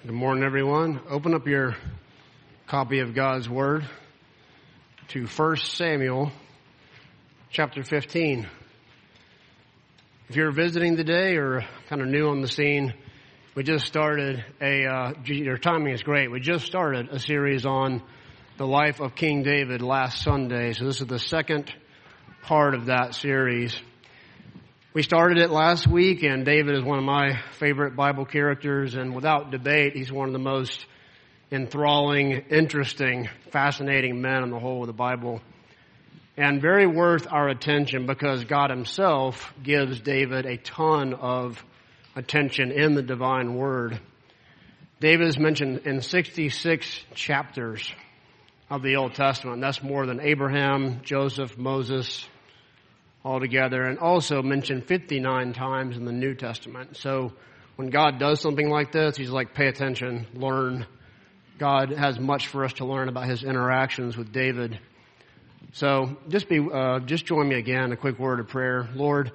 Good morning, everyone. Open up your copy of God's Word to 1 Samuel chapter 15. If you're visiting today or kind of new on the scene, we just started your timing is great. We just started a series on the life of King David last Sunday. So this is the second part of that series. We started it last week, and David is one of my favorite Bible characters, and without debate, he's one of the most enthralling, interesting, fascinating men in the whole of the Bible, and very worth our attention because God himself gives David a ton of attention in the divine word. David is mentioned in 66 chapters of the Old Testament. That's more than Abraham, Joseph, Moses, altogether, and also mentioned 59 times in the New Testament. So when God does something like this, he's like, pay attention, learn. God has much for us to learn about his interactions with David. So just join me again, a quick word of prayer. Lord,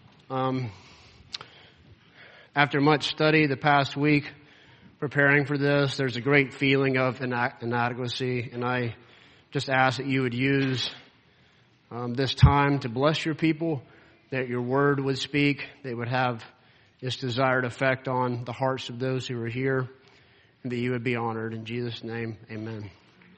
after much study the past week, preparing for this, there's a great feeling of inadequacy, and I just ask that you would use this time to bless your people, that your word would speak, they would have this desired effect on the hearts of those who are here, and that you would be honored. In Jesus' name, amen.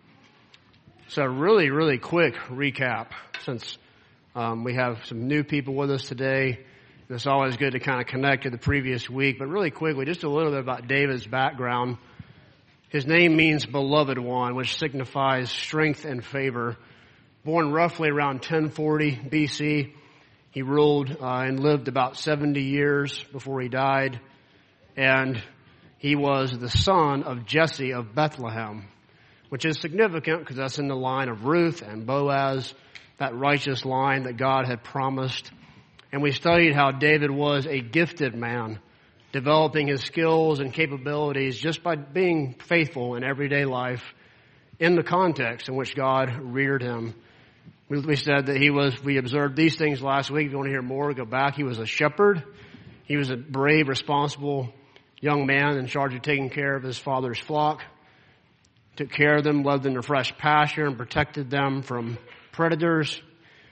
So really quick recap, since we have some new people with us today. And it's always good to kind of connect to the previous week, but really quickly, just a little bit about David's background. His name means beloved one, which signifies strength and favor. Born roughly around 1040 BC, he ruled and lived about 70 years before he died. And he was the son of Jesse of Bethlehem, which is significant because that's in the line of Ruth and Boaz, that righteous line that God had promised. And we studied how David was a gifted man, developing his skills and capabilities just by being faithful in everyday life in the context in which God reared him. We said that we observed these things last week. If you want to hear more, go back. He was a shepherd. He was a brave, responsible young man in charge of taking care of his father's flock. Took care of them, led them to fresh pasture, and protected them from predators.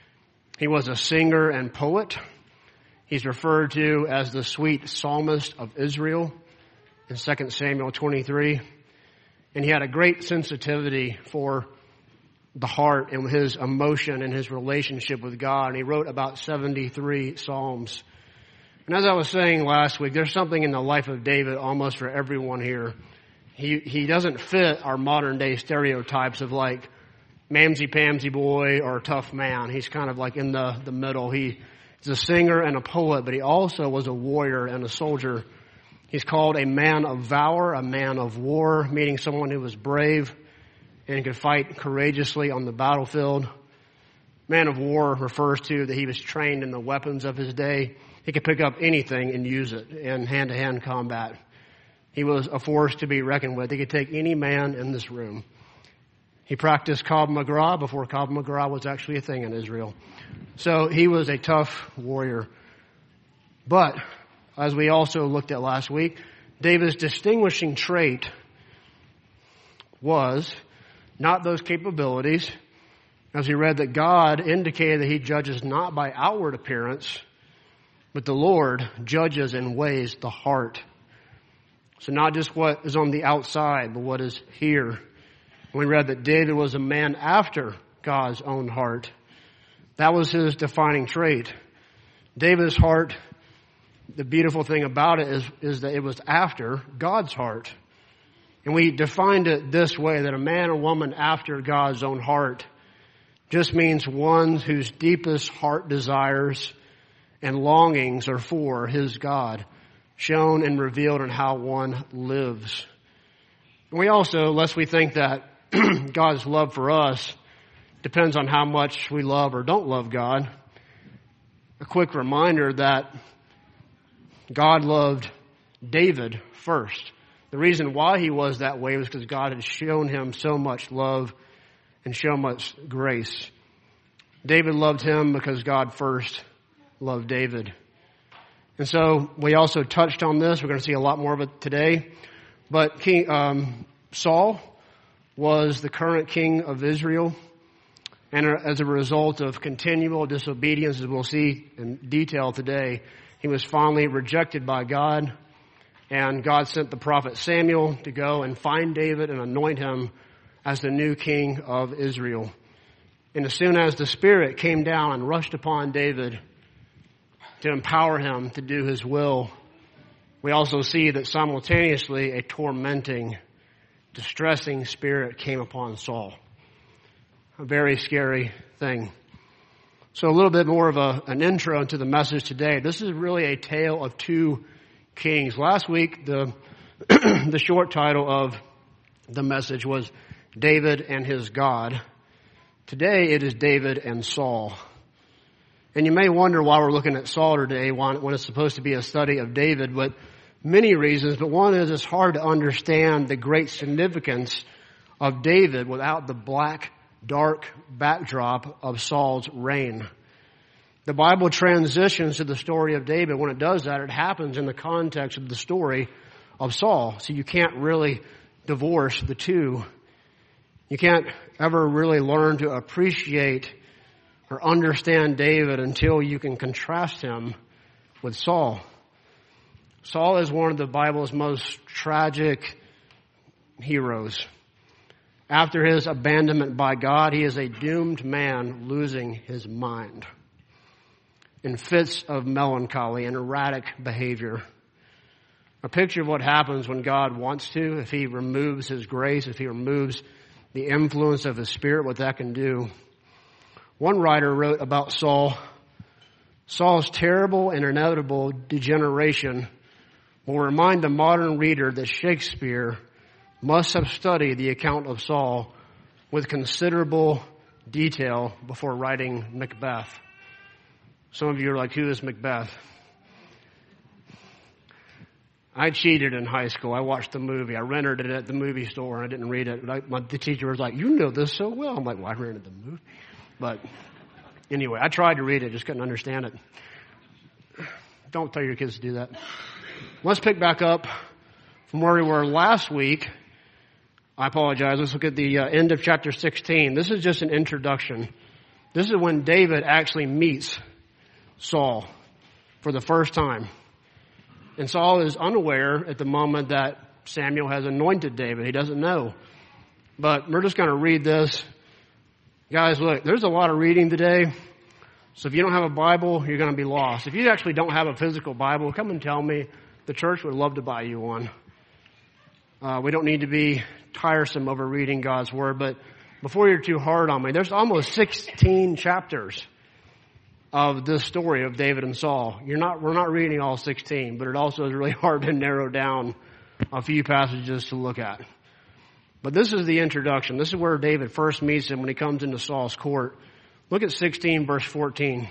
He was a singer and poet. He's referred to as the sweet psalmist of Israel in 2 Samuel 23. And he had a great sensitivity for the heart and his emotion and his relationship with God. And he wrote about 73 Psalms. And as I was saying last week, there's something in the life of David almost for everyone here. He doesn't fit our modern day stereotypes of like mamsy-pamsy boy or tough man. He's kind of like in the middle. He's a singer and a poet, but he also was a warrior and a soldier. He's called a man of valor, a man of war, meaning someone who was brave and could fight courageously on the battlefield. Man of war refers to that he was trained in the weapons of his day. He could pick up anything and use it in hand-to-hand combat. He was a force to be reckoned with. He could take any man in this room. He practiced Krav Maga before Krav Maga was actually a thing in Israel. So he was a tough warrior. But, as we also looked at last week, David's distinguishing trait was not those capabilities. As we read that God indicated that he judges not by outward appearance, but the Lord judges and weighs the heart. So not just what is on the outside, but what is here. We read that David was a man after God's own heart. That was his defining trait. David's heart, the beautiful thing about it is that it was after God's heart. And we defined it this way, that a man or woman after God's own heart just means one whose deepest heart desires and longings are for his God, shown and revealed in how one lives. And we also, lest we think that God's love for us depends on how much we love or don't love God, a quick reminder that God loved David first. The reason why he was that way was because God had shown him so much love and so much grace. David loved him because God first loved David. And so we also touched on this. We're going to see a lot more of it today. But Saul was the current king of Israel. And as a result of continual disobedience, as we'll see in detail today, he was finally rejected by God. And God sent the prophet Samuel to go and find David and anoint him as the new king of Israel. And as soon as the Spirit came down and rushed upon David to empower him to do his will, we also see that simultaneously a tormenting, distressing spirit came upon Saul. A very scary thing. So a little bit more of an intro into the message today. This is really a tale of two kings. Last week, the the short title of the message was David and his God. Today it is David and Saul. And you may wonder why we're looking at Saul today when it's supposed to be a study of David, but many reasons. But one is it's hard to understand the great significance of David without the black, dark backdrop of Saul's reign. The Bible transitions to the story of David. When it does that, it happens in the context of the story of Saul. So you can't really divorce the two. You can't ever really learn to appreciate or understand David until you can contrast him with Saul. Saul is one of the Bible's most tragic heroes. After his abandonment by God, he is a doomed man losing his mind in fits of melancholy and erratic behavior. A picture of what happens when God wants to, if he removes his grace, if he removes the influence of his Spirit, what that can do. One writer wrote about Saul's terrible and inevitable degeneration will remind the modern reader that Shakespeare must have studied the account of Saul with considerable detail before writing Macbeth. Some of you are like, who is Macbeth? I cheated in high school. I watched the movie. I rented it at the movie store and I didn't read it. The teacher was like, you know this so well. I'm like, well, I rented the movie. But anyway, I tried to read it, just couldn't understand it. Don't tell your kids to do that. Let's pick back up from where we were last week. I apologize. Let's look at the end of chapter 16. This is just an introduction. This is when David actually meets Saul for the first time. And Saul is unaware at the moment that Samuel has anointed David. He doesn't know. But we're just going to read this. Guys, look, there's a lot of reading today. So if you don't have a Bible, you're going to be lost. If you actually don't have a physical Bible, come and tell me. The church would love to buy you one. We don't need to be tiresome over reading God's Word. But before you're too hard on me, there's almost 16 chapters of this story of David and Saul. We're not reading all 16, but it also is really hard to narrow down a few passages to look at. But this is the introduction. This is where David first meets him when he comes into Saul's court. Look at 16 verse 14.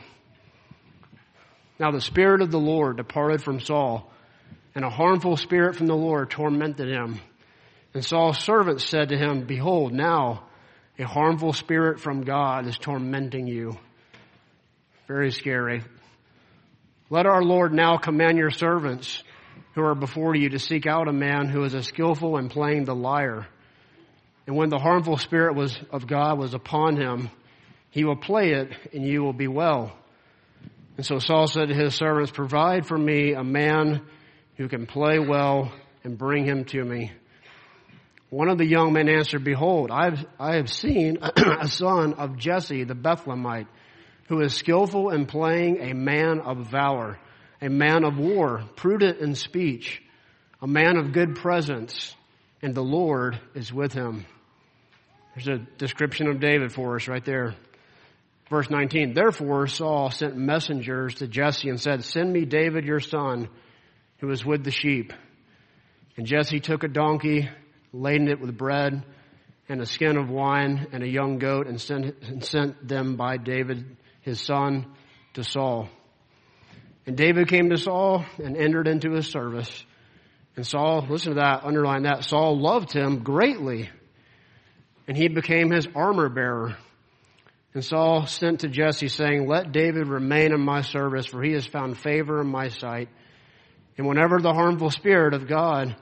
Now the Spirit of the Lord departed from Saul, and a harmful spirit from the Lord tormented him. And Saul's servants said to him, behold, now a harmful spirit from God is tormenting you. Very scary. Let our Lord now command your servants who are before you to seek out a man who is a skillful in playing the lyre. And when the harmful spirit of God was upon him, he will play it and you will be well. And so Saul said to his servants, provide for me a man who can play well and bring him to me. One of the young men answered, behold, I have seen a son of Jesse the Bethlehemite, who is skillful in playing, a man of valor, a man of war, prudent in speech, a man of good presence, and the Lord is with him. There's a description of David for us right there. Verse 19, therefore Saul sent messengers to Jesse and said, send me David your son, who is with the sheep. And Jesse took a donkey, laden it with bread, and a skin of wine, and a young goat, and sent them by David his son to Saul. And David came to Saul and entered into his service. And Saul, listen to that, underline that, Saul loved him greatly, and he became his armor bearer. And Saul sent to Jesse, saying, let David remain in my service, for he has found favor in my sight. And whenever the harmful spirit of God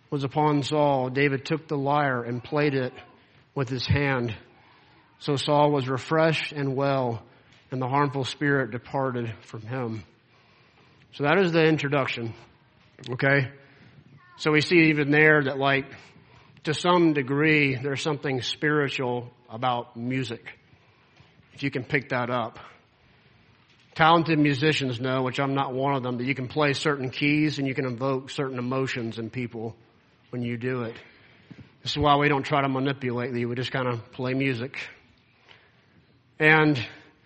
was upon Saul, David took the lyre and played it with his hand. So Saul was refreshed and well, and the harmful spirit departed from him. So that is the introduction. Okay? So we see even there that, like, to some degree, there's something spiritual about music, if you can pick that up. Talented musicians know, which I'm not one of them, that you can play certain keys and you can invoke certain emotions in people when you do it. This is why we don't try to manipulate you. We just kind of play music. And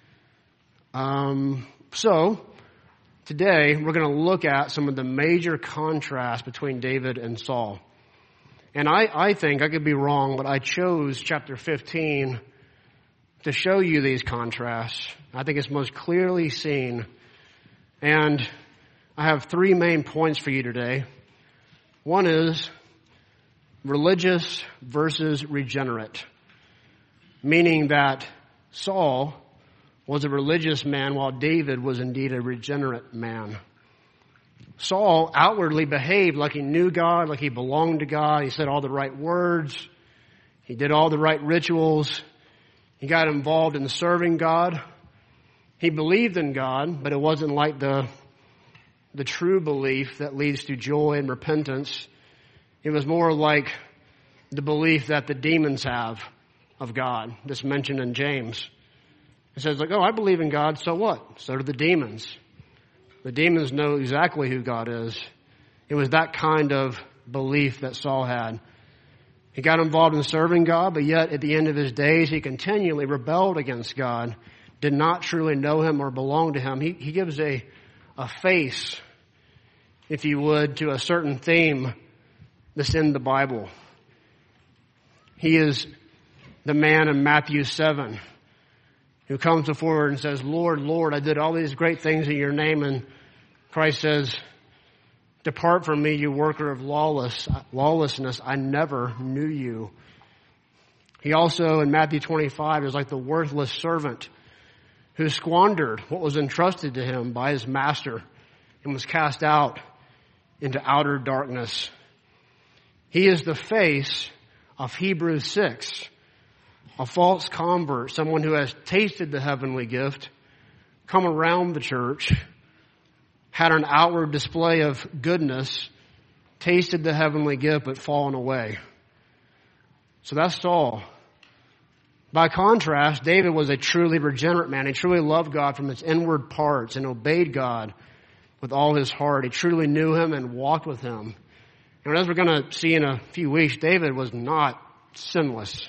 so today we're going to look at some of the major contrasts between David and Saul. And I think, I could be wrong, but I chose chapter 15 to show you these contrasts. I think it's most clearly seen. And I have 3 main points for you today. One is religious versus regenerate, meaning that Saul was a religious man while David was indeed a regenerate man. Saul outwardly behaved like he knew God, like he belonged to God. He said all the right words. He did all the right rituals. He got involved in serving God. He believed in God, but it wasn't like the true belief that leads to joy and repentance. It was more like the belief that the demons have of God, that's mentioned in James. It says, like, oh, I believe in God, so what? So do the demons. The demons know exactly who God is. It was that kind of belief that Saul had. He got involved in serving God, but yet at the end of his days, he continually rebelled against God, did not truly know him or belong to him. He gives a face, if you would, to a certain theme that's in the Bible. He is the man in Matthew 7 who comes forward and says, Lord, Lord, I did all these great things in your name. And Christ says, depart from me, you worker of lawlessness. I never knew you. He also, in Matthew 25, is like the worthless servant who squandered what was entrusted to him by his master and was cast out into outer darkness. He is the face of Hebrews 6, a false convert, someone who has tasted the heavenly gift, come around the church, had an outward display of goodness, tasted the heavenly gift, but fallen away. So that's Saul. By contrast, David was a truly regenerate man. He truly loved God from his inward parts and obeyed God with all his heart. He truly knew him and walked with him. And as we're going to see in a few weeks, David was not sinless.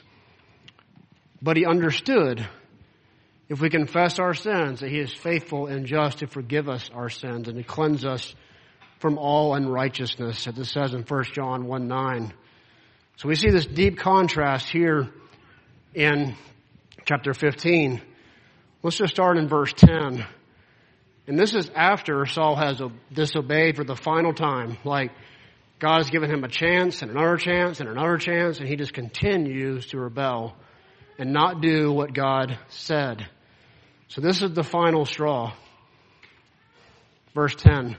But he understood, if we confess our sins, that he is faithful and just to forgive us our sins and to cleanse us from all unrighteousness, as it says in 1 John 1:9. So we see this deep contrast here in chapter 15. Let's just start in verse 10. And this is after Saul has disobeyed for the final time. Like, God has given him a chance and another chance and another chance, and he just continues to rebel and not do what God said. So this is the final straw. Verse 10.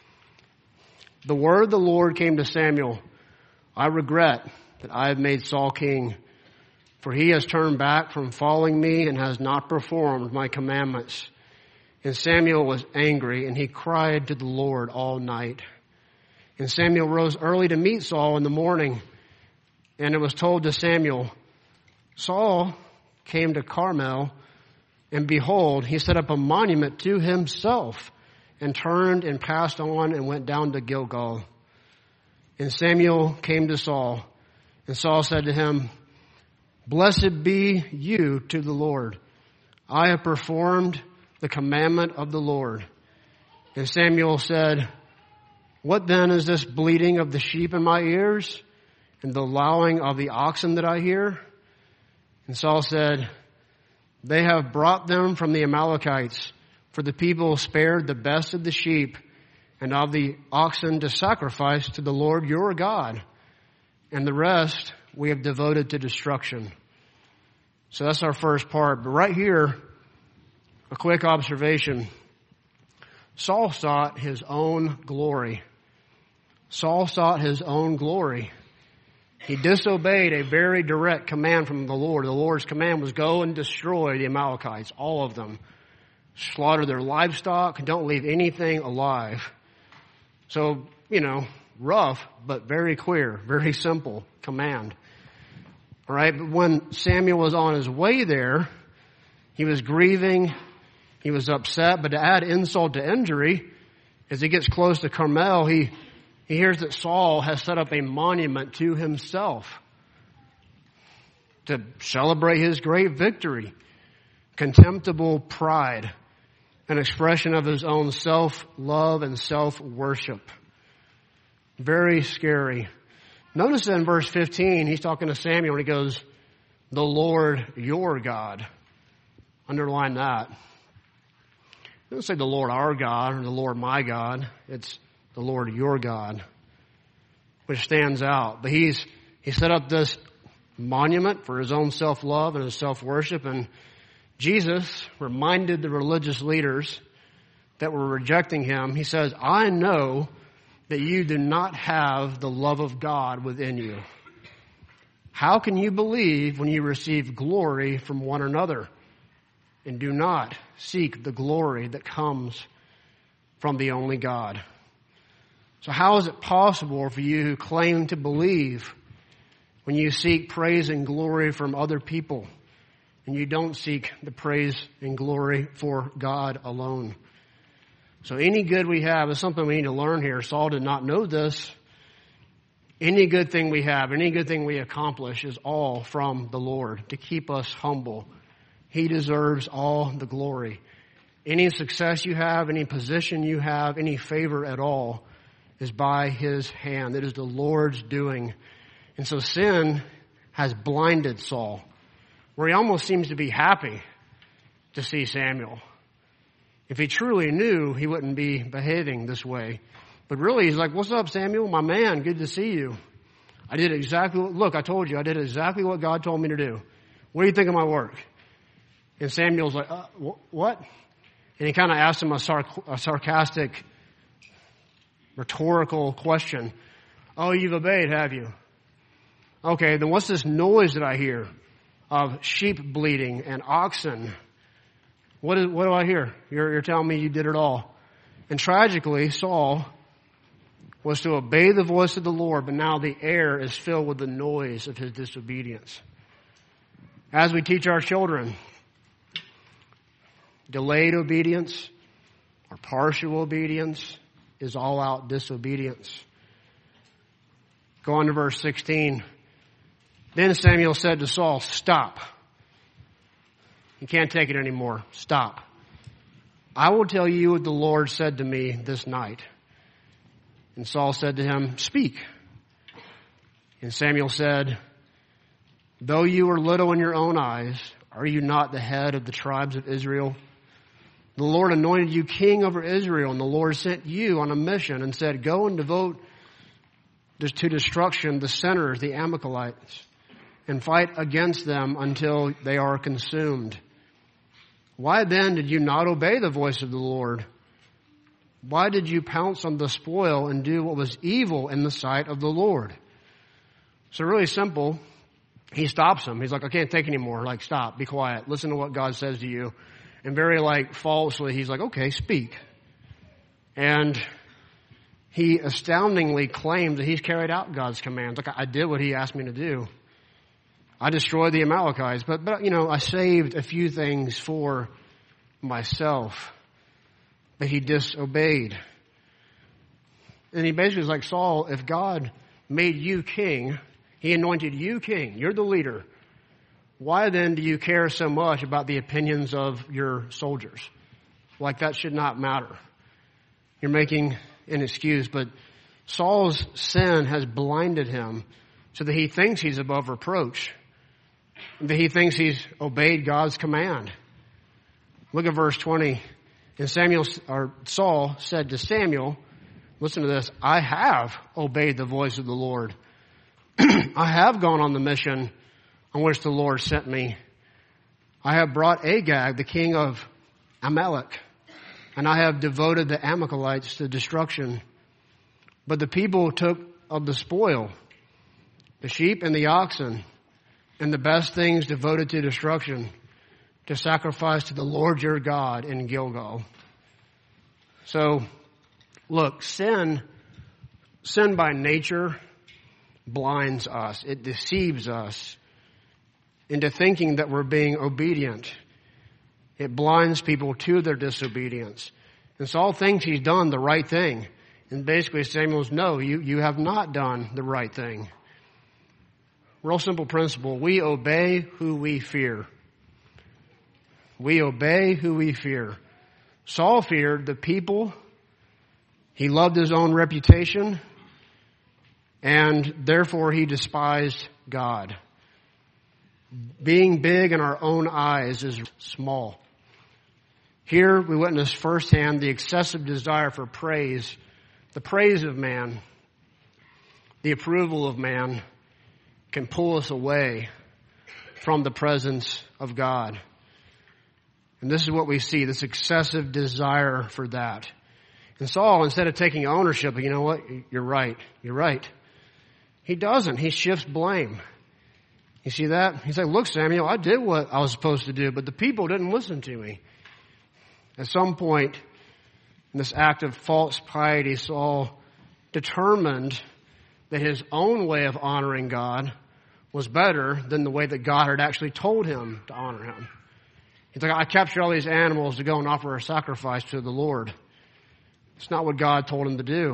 The word of the Lord came to Samuel. I regret that I have made Saul king, for he has turned back from following me and has not performed my commandments. And Samuel was angry, and he cried to the Lord all night. And Samuel rose early to meet Saul in the morning, and it was told to Samuel, Saul came to Carmel, and behold, he set up a monument to himself, and turned and passed on and went down to Gilgal. And Samuel came to Saul, and Saul said to him, Blessed be you to the Lord. I have performed the commandment of the Lord. And Samuel said, What then is this bleating of the sheep in my ears, and the lowing of the oxen that I hear? And Saul said, They have brought them from the Amalekites, for the people spared the best of the sheep and of the oxen to sacrifice to the Lord your God, and the rest we have devoted to destruction. So that's our first part. But right here, a quick observation. Saul sought his own glory. Saul sought his own glory. He disobeyed a very direct command from the Lord. The Lord's command was go and destroy the Amalekites, all of them. Slaughter their livestock and don't leave anything alive. So, rough, but very clear, very simple command. All right, but when Samuel was on his way there, he was grieving, he was upset, but to add insult to injury, as he gets close to Carmel, he hears that Saul has set up a monument to himself to celebrate his great victory. Contemptible pride, an expression of his own self-love and self-worship. Very scary. Notice in verse 15, he's talking to Samuel and he goes, the Lord your God. Underline that. It doesn't say the Lord our God or the Lord my God. It's the Lord your God, which stands out. But he set up this monument for his own self-love and his self-worship. And Jesus reminded the religious leaders that were rejecting him. He says, I know that you do not have the love of God within you. How can you believe when you receive glory from one another and do not seek the glory that comes from the only God? So how is it possible for you who claim to believe when you seek praise and glory from other people and you don't seek the praise and glory for God alone? So any good we have is something we need to learn here. Saul did not know this. Any good thing we have, any good thing we accomplish is all from the Lord to keep us humble. He deserves all the glory. Any success you have, any position you have, any favor at all is by His hand. It is the Lord's doing. And so sin has blinded Saul, where he almost seems to be happy to see Samuel. If he truly knew, he wouldn't be behaving this way. But really, he's like, what's up, Samuel? My man, good to see you. I did exactly what God told me to do. What do you think of my work? And Samuel's like, what? And he kind of asked him a sarcastic, rhetorical question. Oh, you've obeyed, have you? Okay, then what's this noise that I hear of sheep bleating and oxen? What do I hear? You're telling me you did it all. And tragically, Saul was to obey the voice of the Lord, but now the air is filled with the noise of his disobedience. As we teach our children, delayed obedience or partial obedience is all-out disobedience. Go on to verse 16. Then Samuel said to Saul, stop. You can't take it anymore. Stop. I will tell you what the Lord said to me this night. And Saul said to him, speak. And Samuel said, though you are little in your own eyes, are you not the head of the tribes of Israel? The Lord anointed you king over Israel, and the Lord sent you on a mission and said, go and devote to destruction the sinners, the Amalekites, and fight against them until they are consumed. Why then did you not obey the voice of the Lord? Why did you pounce on the spoil and do what was evil in the sight of the Lord? So really simple. He stops him. He's like, I can't take anymore. Like, stop, be quiet. Listen to what God says to you. And very falsely, he's like, okay, speak. And he astoundingly claims that he's carried out God's commands. Like, I did what he asked me to do. I destroyed the Amalekites, but I saved a few things for myself. But he disobeyed. And he basically was like, Saul, if God made you king, He anointed you king, you're the leader, why then do you care so much about the opinions of your soldiers? Like, that should not matter. You're making an excuse, but Saul's sin has blinded him so that he thinks he's above reproach, that he thinks he's obeyed God's command. Look at verse 20. And Saul said to Samuel, listen to this, I have obeyed the voice of the Lord. I have gone on the mission on which the Lord sent me. I have brought Agag, the king of Amalek, and I have devoted the Amalekites to destruction. But the people took of the spoil, the sheep and the oxen, and the best things devoted to destruction, to sacrifice to the Lord your God in Gilgal. So, look, sin by nature blinds us. It deceives us into thinking that we're being obedient. It blinds people to their disobedience. And Saul thinks he's done the right thing. And basically Samuel's, no, you have not done the right thing. Real simple principle. We obey who we fear. We obey who we fear. Saul feared the people. He loved his own reputation. And therefore he despised God. Being big in our own eyes is small. Here we witness firsthand the excessive desire for praise, the praise of man, the approval of man can pull us away from the presence of God. And this is what we see, this excessive desire for that. And Saul, instead of taking ownership, you know what, you're right. He doesn't. He shifts blame. You see that? He's like, look, Samuel, I did what I was supposed to do, but the people didn't listen to me. At some point in this act of false piety, Saul determined that his own way of honoring God was better than the way that God had actually told him to honor him. He's like, I captured all these animals to go and offer a sacrifice to the Lord. It's not what God told him to do.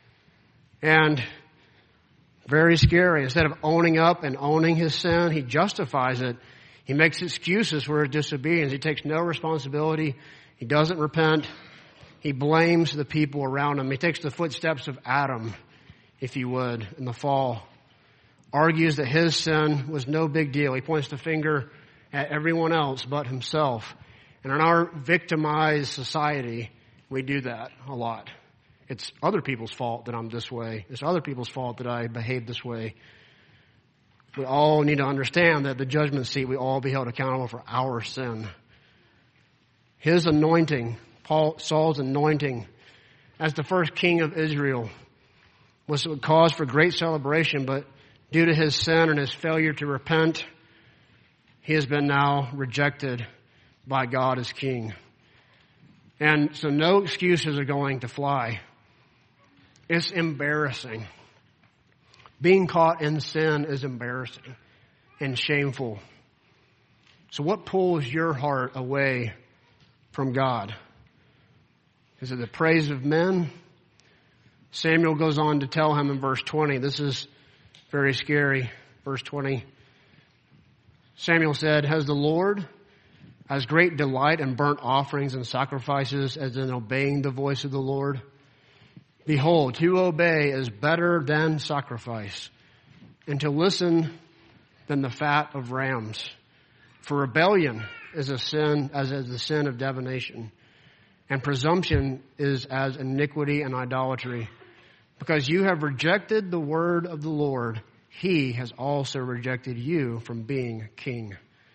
And very scary. Instead of owning up and owning his sin, he justifies it. He makes excuses for his disobedience. He takes no responsibility. He doesn't repent. He blames the people around him. He takes the footsteps of Adam, if you would, in the fall. Argues that his sin was no big deal. He points the finger at everyone else but himself. And in our victimized society, we do that a lot. It's other people's fault that I'm this way. It's other people's fault that I behave this way. We all need to understand that at the judgment seat, we all be held accountable for our sin. His anointing, Saul's anointing, as the first king of Israel, was a cause for great celebration, but due to his sin and his failure to repent, he has been now rejected by God as king. And so no excuses are going to fly. It's embarrassing. Being caught in sin is embarrassing and shameful. So what pulls your heart away from God? Is it the praise of men? Samuel goes on to tell him in verse 20. This is very scary. Verse 20. Samuel said, has the Lord as great delight in burnt offerings and sacrifices as in obeying the voice of the Lord? Behold, to obey is better than sacrifice, and to listen than the fat of rams. For rebellion is a sin, as is the sin of divination, and presumption is as iniquity and idolatry. Because you have rejected the word of the Lord, he has also rejected you from being king.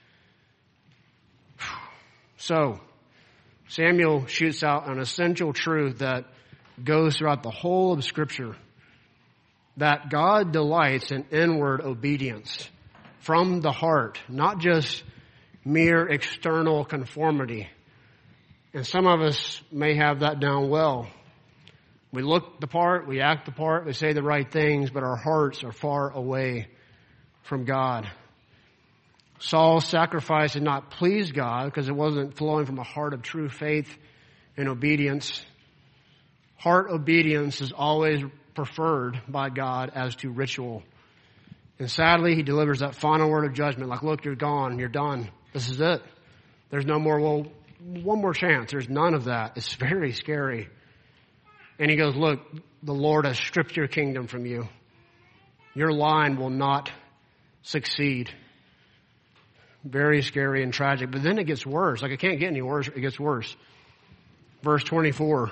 So, Samuel shoots out an essential truth that goes throughout the whole of Scripture, that God delights in inward obedience from the heart, not just mere external conformity. And some of us may have that down well. We look the part, we act the part, we say the right things, but our hearts are far away from God. Saul's sacrifice did not please God because it wasn't flowing from a heart of true faith and obedience. Heart obedience is always preferred by God as to ritual. And sadly, he delivers that final word of judgment. Like, look, you're gone. You're done. This is it. There's no more, well, one more chance. There's none of that. It's very scary. And he goes, look, the Lord has stripped your kingdom from you. Your line will not succeed. Very scary and tragic. But then it gets worse. Like, it can't get any worse. It gets worse. Verse 24.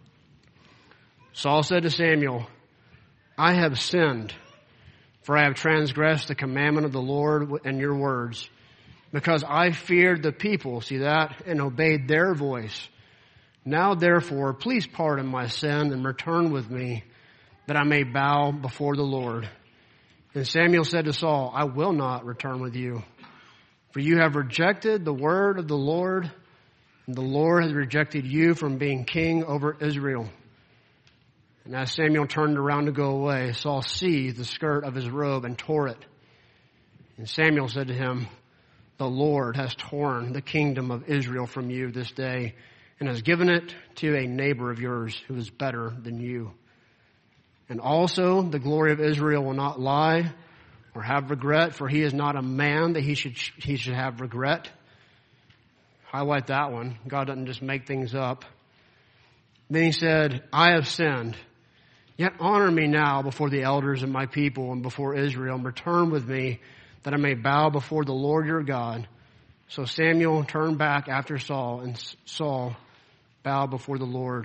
Saul said to Samuel, I have sinned, for I have transgressed the commandment of the Lord and your words, because I feared the people, see that, and obeyed their voice. Now therefore, please pardon my sin and return with me, that I may bow before the Lord. And Samuel said to Saul, I will not return with you, for you have rejected the word of the Lord, and the Lord has rejected you from being king over Israel. And as Samuel turned around to go away, Saul seized the skirt of his robe and tore it. And Samuel said to him, the Lord has torn the kingdom of Israel from you this day and has given it to a neighbor of yours who is better than you. And also the glory of Israel will not lie or have regret, for he is not a man that he should have regret. Highlight that one. God doesn't just make things up. Then he said, I have sinned. Yet honor me now before the elders of my people and before Israel, and return with me that I may bow before the Lord your God. So Samuel turned back after Saul, and Saul bowed before the Lord.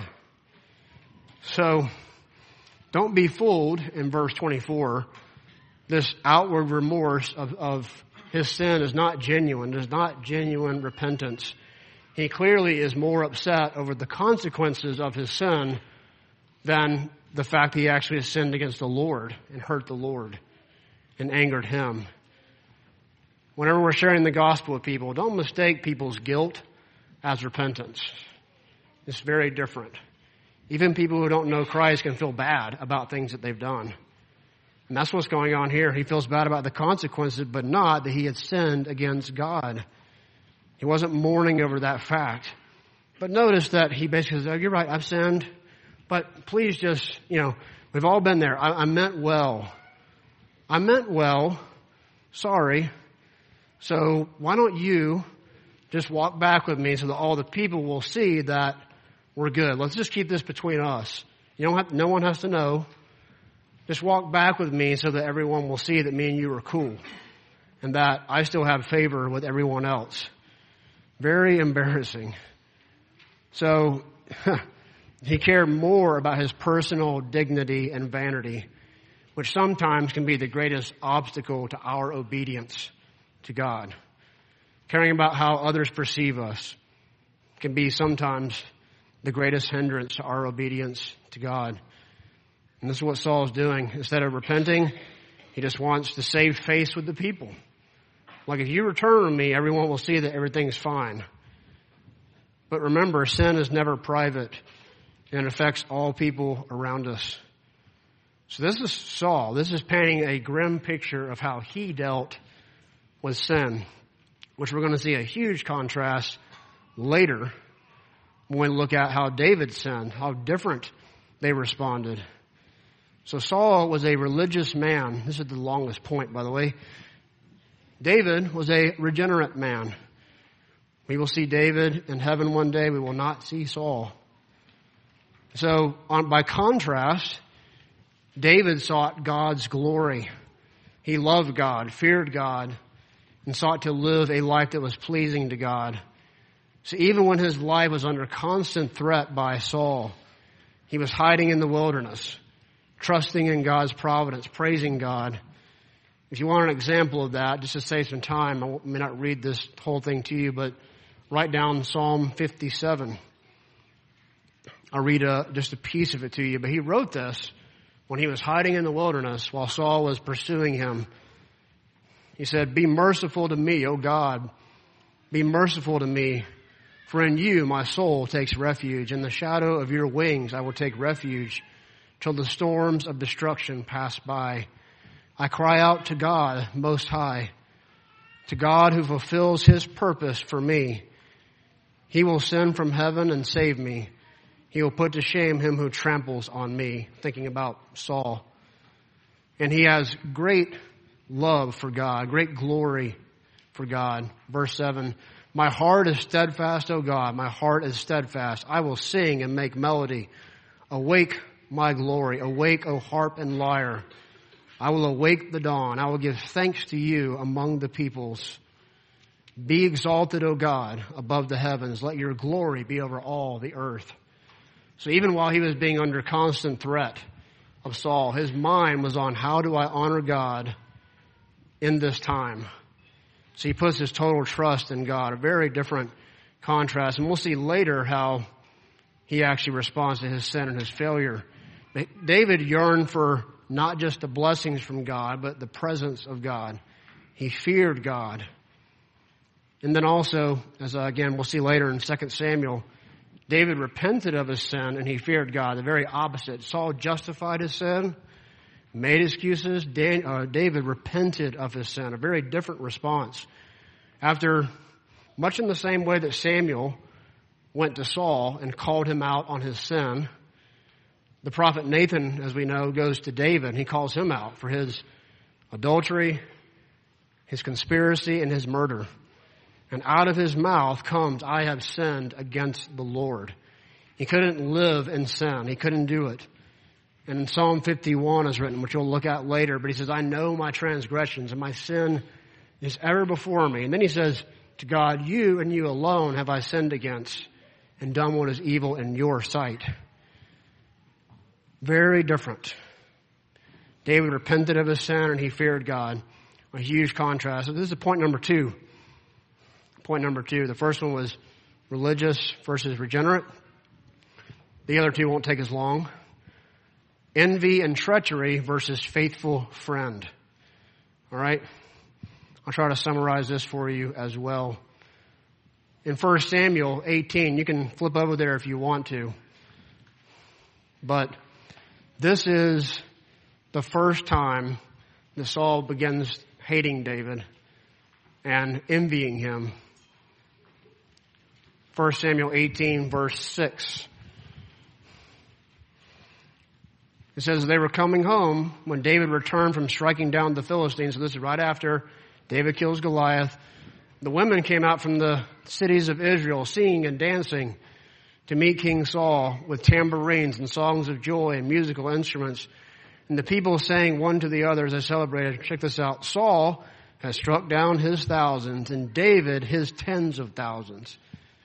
So don't be fooled in verse 24. This outward remorse of his sin is not genuine. It is not genuine repentance. He clearly is more upset over the consequences of his sin than the fact that he actually has sinned against the Lord and hurt the Lord and angered him. Whenever we're sharing the gospel with people, don't mistake people's guilt as repentance. It's very different. Even people who don't know Christ can feel bad about things that they've done. And that's what's going on here. He feels bad about the consequences, but not that he had sinned against God. He wasn't mourning over that fact. But notice that he basically says, oh, you're right, I've sinned. But please just, we've all been there. I meant well. I meant well. Sorry. So why don't you just walk back with me so that all the people will see that we're good. Let's just keep this between us. No one has to know. Just walk back with me so that everyone will see that me and you are cool and that I still have favor with everyone else. Very embarrassing. So he cared more about his personal dignity and vanity, which sometimes can be the greatest obstacle to our obedience to God. Caring about how others perceive us can be sometimes the greatest hindrance to our obedience to God. And this is what Saul's doing. Instead of repenting, he just wants to save face with the people. Like, if you return to me, everyone will see that everything's fine. But remember, sin is never private, and it affects all people around us. So this is Saul. This is painting a grim picture of how he dealt with sin, which we're going to see a huge contrast later when we look at how David sinned, how different they responded. So Saul was a religious man. This is the longest point, by the way. David was a regenerate man. We will see David in heaven one day. We will not see Saul. So by contrast, David sought God's glory. He loved God, feared God, and sought to live a life that was pleasing to God. So even when his life was under constant threat by Saul, he was hiding in the wilderness, trusting in God's providence, praising God. If you want an example of that, just to save some time, I may not read this whole thing to you, but write down Psalm 57. I'll read just a piece of it to you. But he wrote this when he was hiding in the wilderness while Saul was pursuing him. He said, be merciful to me, O God. Be merciful to me. For in you my soul takes refuge. In the shadow of your wings I will take refuge till the storms of destruction pass by. I cry out to God Most High, to God who fulfills his purpose for me. He will send from heaven and save me. He will put to shame him who tramples on me. Thinking about Saul. And he has great love for God, great glory for God. Verse 7, my heart is steadfast, O God, my heart is steadfast. I will sing and make melody. Awake, my glory. Awake, O harp and lyre. I will awake the dawn. I will give thanks to you among the peoples. Be exalted, O God, above the heavens. Let your glory be over all the earth. So even while he was being under constant threat of Saul, his mind was on how do I honor God in this time. So he puts his total trust in God. A very different contrast. And we'll see later how he actually responds to his sin and his failure David yearned for not just the blessings from God, but the presence of God. He feared God. And then also, as again we'll see later in 2 Samuel, David repented of his sin and he feared God. The very opposite. Saul justified his sin, made excuses. David repented of his sin. A very different response. After, much in the same way that Samuel went to Saul and called him out on his sin, the prophet Nathan, as we know, goes to David and he calls him out for his adultery, his conspiracy, and his murder. And out of his mouth comes, I have sinned against the Lord. He couldn't live in sin. He couldn't do it. And in Psalm 51 is written, which we'll look at later, but he says, I know my transgressions and my sin is ever before me. And then he says to God, you and you alone have I sinned against and done what is evil in your sight. Very different. David repented of his sin and he feared God. A huge contrast. So this is point number two. Point number two. The first one was religious versus regenerate. The other two won't take as long. Envy and treachery versus faithful friend. All right? I'll try to summarize this for you as well. In 1 Samuel 18, you can flip over there if you want to. But this is the first time that Saul begins hating David and envying him. 1 Samuel 18, verse 6. It says, they were coming home when David returned from striking down the Philistines. So this is right after David kills Goliath. The women came out from the cities of Israel singing and dancing to meet King Saul with tambourines and songs of joy and musical instruments. And the people sang one to the other as they celebrated. Check this out. Saul has struck down his thousands and David his tens of thousands.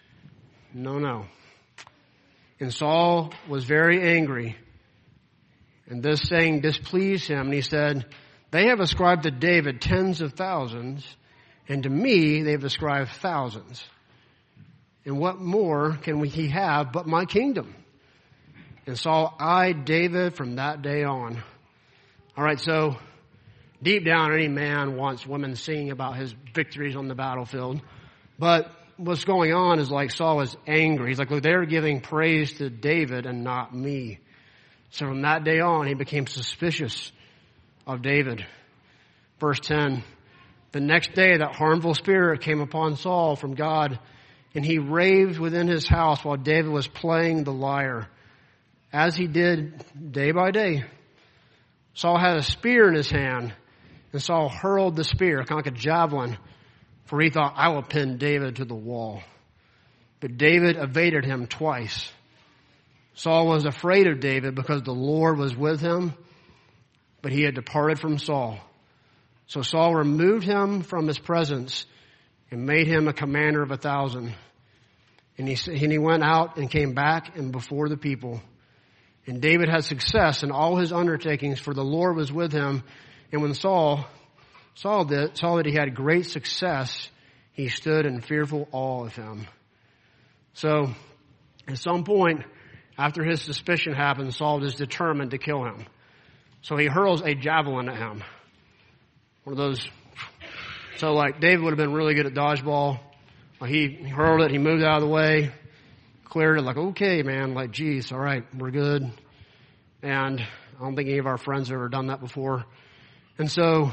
No. And Saul was very angry. And this saying displeased him. And he said, they have ascribed to David tens of thousands, and to me they have ascribed thousands. And what more can he have but my kingdom? And Saul eyed David from that day on. All right, so deep down, any man wants women singing about his victories on the battlefield. But what's going on is like Saul is angry. He's like, look, they're giving praise to David and not me. So from that day on, he became suspicious of David. Verse 10, the next day that harmful spirit came upon Saul from God, and he raved within his house while David was playing the lyre, as he did day by day. Saul had a spear in his hand, and Saul hurled the spear, kind of like a javelin, for he thought, I will pin David to the wall. But David evaded him twice. Saul was afraid of David because the Lord was with him, but he had departed from Saul. So Saul removed him from his presence and made him a commander of 1,000. And he went out and came back and before the people. And David had success in all his undertakings, for the Lord was with him. And when Saul saw that he had great success, he stood in fearful awe of him. So at some point, after his suspicion happened, Saul is determined to kill him. So he hurls a javelin at him. One of those. So like David would have been really good at dodgeball. He hurled it. He moved out of the way, cleared it like, okay, man, like, geez, all right, we're good. And I don't think any of our friends have ever done that before. And so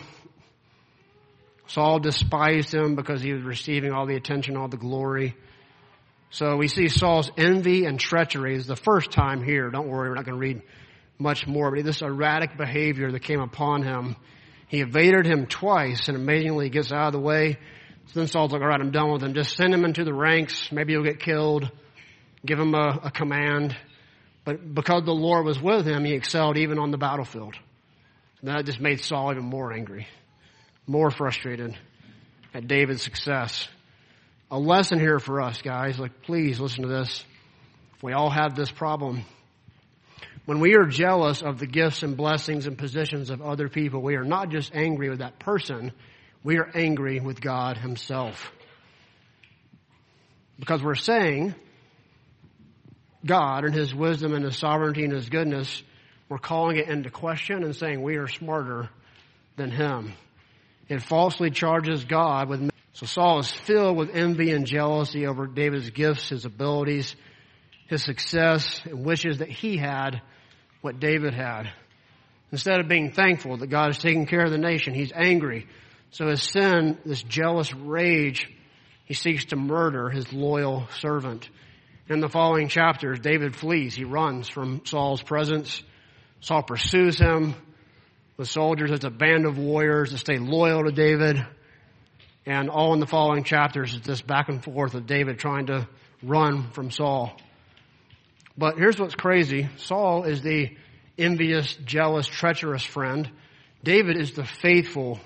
Saul despised him because he was receiving all the attention, all the glory. So we see Saul's envy and treachery is the first time here. Don't worry, we're not going to read much more. But this erratic behavior that came upon him. He evaded him twice, and amazingly he gets out of the way. So then Saul's like, all right, I'm done with him. Just send him into the ranks. Maybe he'll get killed. Give him a command. But because the Lord was with him, he excelled even on the battlefield. And that just made Saul even more angry, more frustrated at David's success. A lesson here for us, guys. Like, please listen to this. We all have this problem. When we are jealous of the gifts and blessings and positions of other people, we are not just angry with that person. We are angry with God himself. Because we're saying God and his wisdom and his sovereignty and his goodness We're calling it into question and saying we are smarter than him. It falsely charges God with. So Saul is filled with envy and jealousy over David's gifts, his abilities, his success, and wishes that he had what David had. Instead of being thankful that God is taking care of the nation, he's angry. So his sin, this jealous rage, he seeks to murder his loyal servant. In the following chapters, David flees. He runs from Saul's presence. Saul pursues him with soldiers. It's a band of warriors that stay loyal to David. And all in the following chapters is this back and forth of David trying to run from Saul. But here's what's crazy. Saul is the envious, jealous, treacherous friend. David is the faithful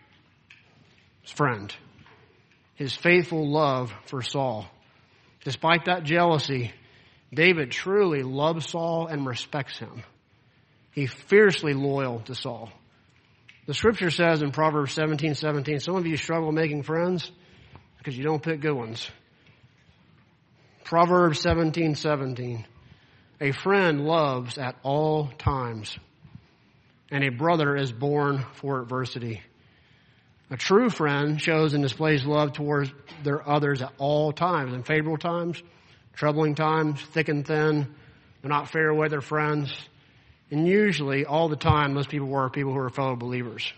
friend. His faithful love for Saul. Despite that jealousy, David truly loves Saul and respects him. He's fiercely loyal to Saul. The scripture says in Proverbs 17:17, some of you struggle making friends because you don't pick good ones. Proverbs 17:17, a friend loves at all times, and a brother is born for adversity. A true friend shows and displays love towards their others at all times, in favorable times, troubling times, thick and thin. They're not fair weather friends. And usually, all the time, those people were people who are fellow believers.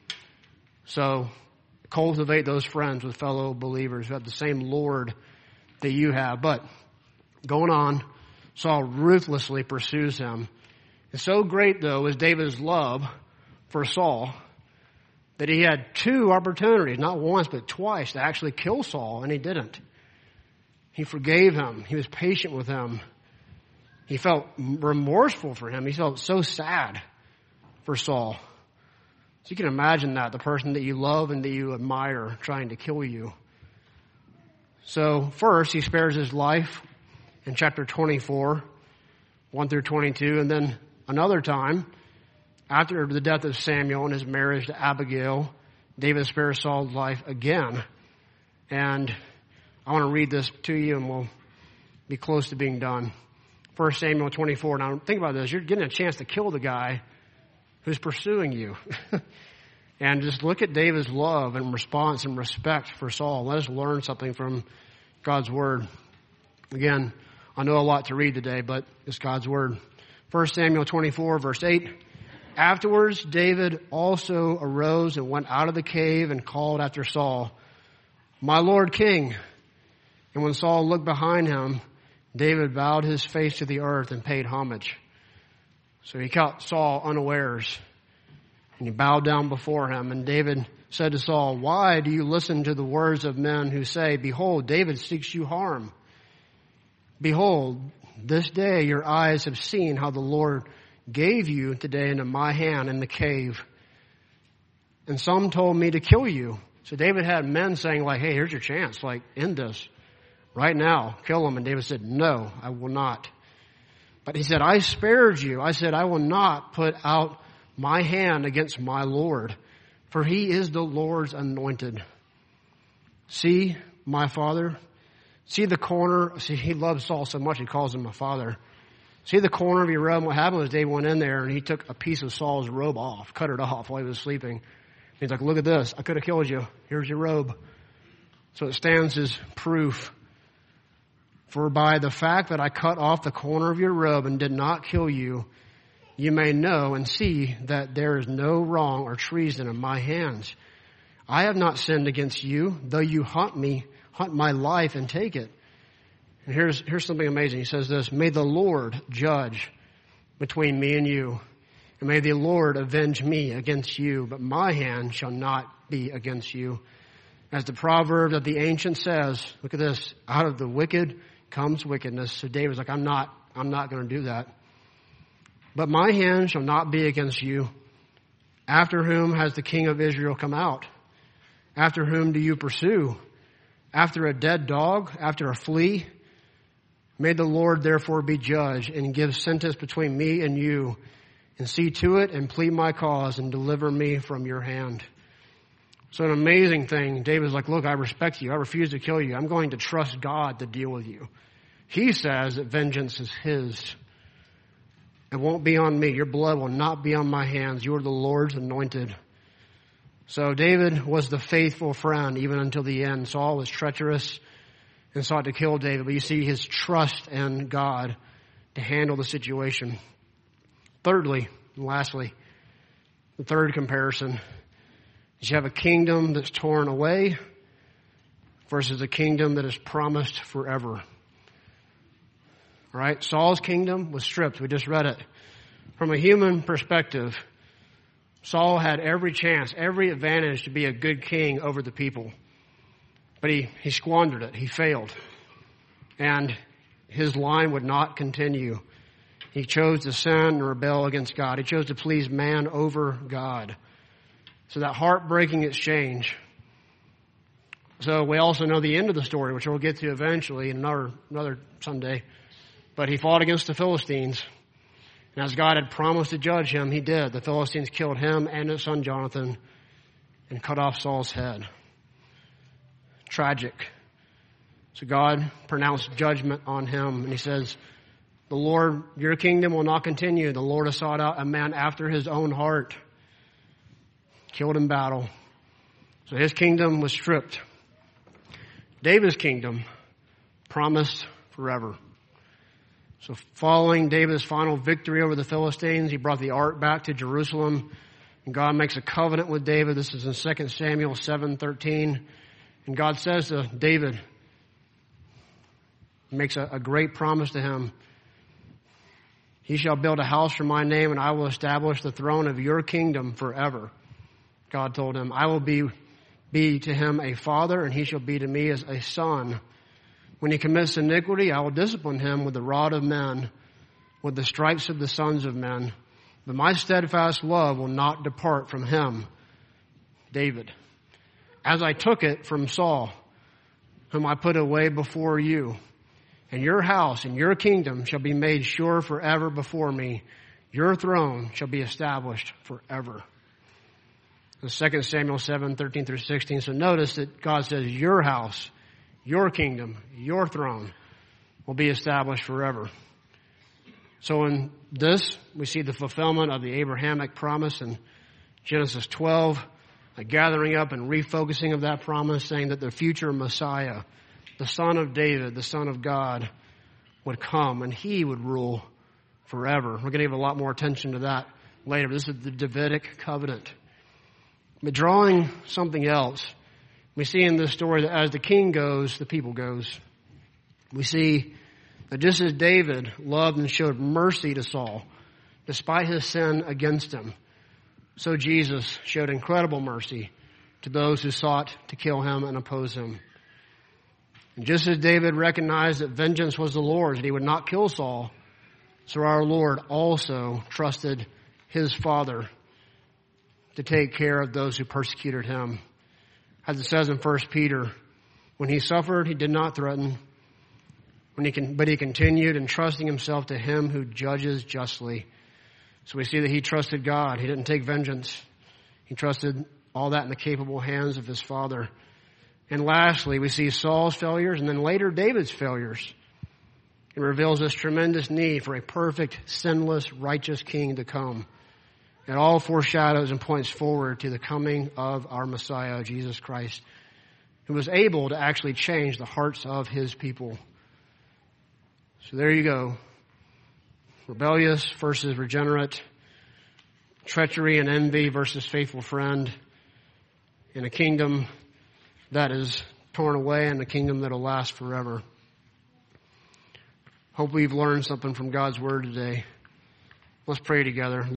So, cultivate those friends with fellow believers who have the same Lord that you have. But, going on, Saul ruthlessly pursues him. And so great, though, is David's love for Saul that he had two opportunities, not once, but twice, to actually kill Saul, and he didn't. He forgave him. He was patient with him. He felt remorseful for him. He felt so sad for Saul. So you can imagine that, the person that you love and that you admire trying to kill you. So first, he spares his life in chapter 24, 1 through 22. And then another time, after the death of Samuel and his marriage to Abigail, David spares Saul's life again. And I want to read this to you and we'll be close to being done. 1 Samuel 24. Now, think about this. You're getting a chance to kill the guy who's pursuing you. And just look at David's love and response and respect for Saul. Let us learn something from God's Word. Again, I know a lot to read today, but it's God's Word. 1 Samuel 24, verse 8. Afterwards, David also arose and went out of the cave and called after Saul, "My Lord King." And when Saul looked behind him, David bowed his face to the earth and paid homage. So he caught Saul unawares, and he bowed down before him. And David said to Saul, "Why do you listen to the words of men who say, 'Behold, David seeks you harm'? Behold, this day your eyes have seen how the Lord gave you today into my hand in the cave. And some told me to kill you." So David had men saying, like, "Hey, here's your chance. Like, end this. Right now, kill him." And David said, "No, I will not." But he said, "I spared you. I said, I will not put out my hand against my Lord, for he is the Lord's anointed. See, my father, see the corner." See, he loves Saul so much he calls him a father. "See the corner of your robe." What happened was David went in there and he took a piece of Saul's robe off, cut it off while he was sleeping. He's like, "Look at this. I could have killed you. Here's your robe." So it stands as proof. "For by the fact that I cut off the corner of your robe and did not kill you, you may know and see that there is no wrong or treason in my hands. I have not sinned against you, though you hunt my life and take it." And here's something amazing. He says this, "May the Lord judge between me and you, and may the Lord avenge me against you, but my hand shall not be against you. As the proverb of the ancient says," look at this, "out of the wicked comes wickedness." So David's like, I'm not going to do that. "But my hand shall not be against you. After whom has the king of Israel come out? After whom do you pursue? After a dead dog? After a flea? May the Lord therefore be judge and give sentence between me and you, and see to it and plead my cause and deliver me from your hand." So an amazing thing. David's like, "Look, I respect you. I refuse to kill you. I'm going to trust God to deal with you. He says that vengeance is his." It won't be on me. Your blood will not be on my hands. You are the Lord's anointed. So David was the faithful friend even until the end. Saul was treacherous and sought to kill David. But you see his trust in God to handle the situation. Thirdly, and lastly, the third comparison is you have a kingdom that's torn away versus a kingdom that is promised forever. All right? Saul's kingdom was stripped. We just read it. From a human perspective, Saul had every chance, every advantage to be a good king over the people. But he squandered it. He failed. And his line would not continue. He chose to sin and rebel against God. He chose to please man over God. So that heartbreaking exchange. So we also know the end of the story, which we'll get to eventually in another Sunday. But he fought against the Philistines. And as God had promised to judge him, he did. The Philistines killed him and his son Jonathan and cut off Saul's head. Tragic. So God pronounced judgment on him. And he says, the Lord, your kingdom will not continue. The Lord has sought out a man after his own heart. Killed in battle. So his kingdom was stripped. David's kingdom promised forever. So following David's final victory over the Philistines, he brought the ark back to Jerusalem. And God makes a covenant with David. This is in 2 Samuel 7:13. And God says to David, he makes a great promise to him. He shall build a house for my name, and I will establish the throne of your kingdom forever. God told him, I will be to him a father, and he shall be to me as a son. When he commits iniquity, I will discipline him with the rod of men, with the stripes of the sons of men. But my steadfast love will not depart from him, David, as I took it from Saul, whom I put away before you. And your house and your kingdom shall be made sure forever before me. Your throne shall be established forever. 2 Samuel 7:13 through 16. So notice that God says your house, your kingdom, your throne will be established forever. So in this, we see the fulfillment of the Abrahamic promise in Genesis 12, a gathering up and refocusing of that promise, saying that the future Messiah, the son of David, the son of God, would come and he would rule forever. We're going to give a lot more attention to that later. This is the Davidic covenant. But drawing something else, we see in this story that as the king goes, the people goes. We see that just as David loved and showed mercy to Saul, despite his sin against him, so Jesus showed incredible mercy to those who sought to kill him and oppose him. And just as David recognized that vengeance was the Lord's and he would not kill Saul, so our Lord also trusted his Father to take care of those who persecuted him. As it says in 1 Peter, when he suffered, he did not threaten, but he continued entrusting himself to him who judges justly. So we see that he trusted God. He didn't take vengeance. He trusted all that in the capable hands of his Father. And lastly, we see Saul's failures and then later David's failures. It reveals this tremendous need for a perfect, sinless, righteous king to come. It all foreshadows and points forward to the coming of our Messiah, Jesus Christ, who was able to actually change the hearts of his people. So there you go. Rebellious versus regenerate. Treachery and envy versus faithful friend. In a kingdom that is torn away and a kingdom that will last forever. Hope we've learned something from God's word today. Let's pray together.